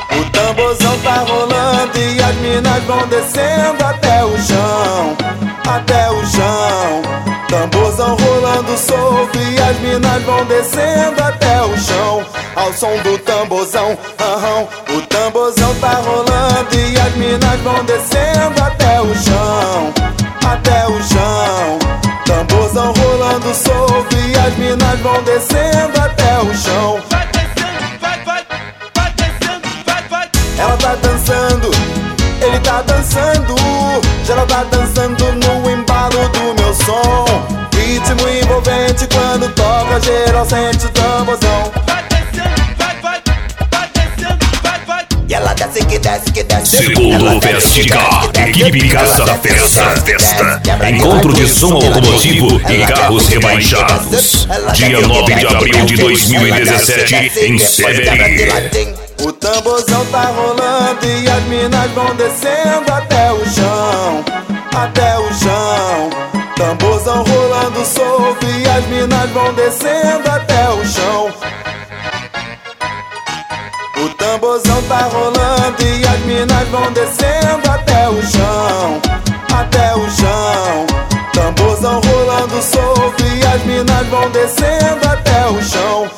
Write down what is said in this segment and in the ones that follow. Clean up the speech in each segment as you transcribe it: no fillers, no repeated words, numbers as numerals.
O tamborzão tá rolando e as minas vão descendo até o chão, até o chão. Tamborzão rolando solto e as minas vão descendo até o chão, ao som do tamborzão, O tamborzão tá rolando e as minas vão descendo até o chão, até o chão. Tamborzão rolando solto e as minas vão descendo até o chão. Ela tá dançando, ele tá dançando, geral tá dançando no embalo do meu som. Ritmo envolvente quando toca, geral sente o tamborzão. E ela desce que desce que desce. Segundo Festival, equipe Caça Festa. Encontro de som automotivo e carros rebaixados. Dia 9 de abril de 2017 em Seberi. O tamborzão tá rolando e as minas vão descendo até o chão, até o chão. Tamborzão rolando solto e as minas vão descendo até o chão. O tamborzão tá rolando e as minas vão descendo até o chão, até o chão. Tamborzão rolando solto e as minas vão descendo até o chão.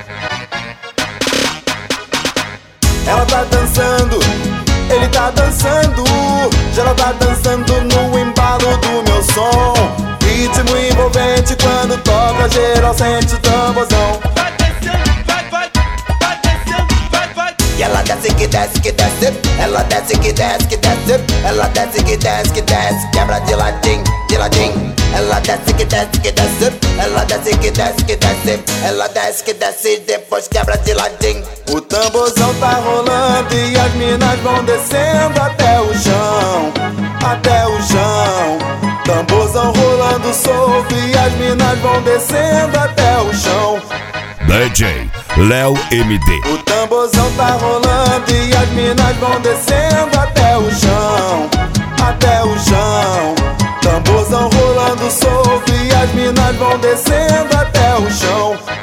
Ela tá dançando, ele tá dançando, geral tá dançando no embalo do meu som. Ritmo envolvente quando toca, geral sente o tamborzão. E ela desce que desce que desce, ela desce que desce que desce, ela desce que desce que desce, quebra de ladinho, de ladinho. Ela desce que desce que desce, ela desce que desce que desce, ela desce que desce e depois quebra de ladinho. O tamborzão tá rolando e as minas vão descendo até o chão, até o chão. Tamborzão rolando solto e as minas vão descendo até o chão. DJ Léo MD. O tamborzão tá rolando e as minas vão descendo até o chão, até o chão. Tamborzão rolando solto e as minas vão descendo até o chão.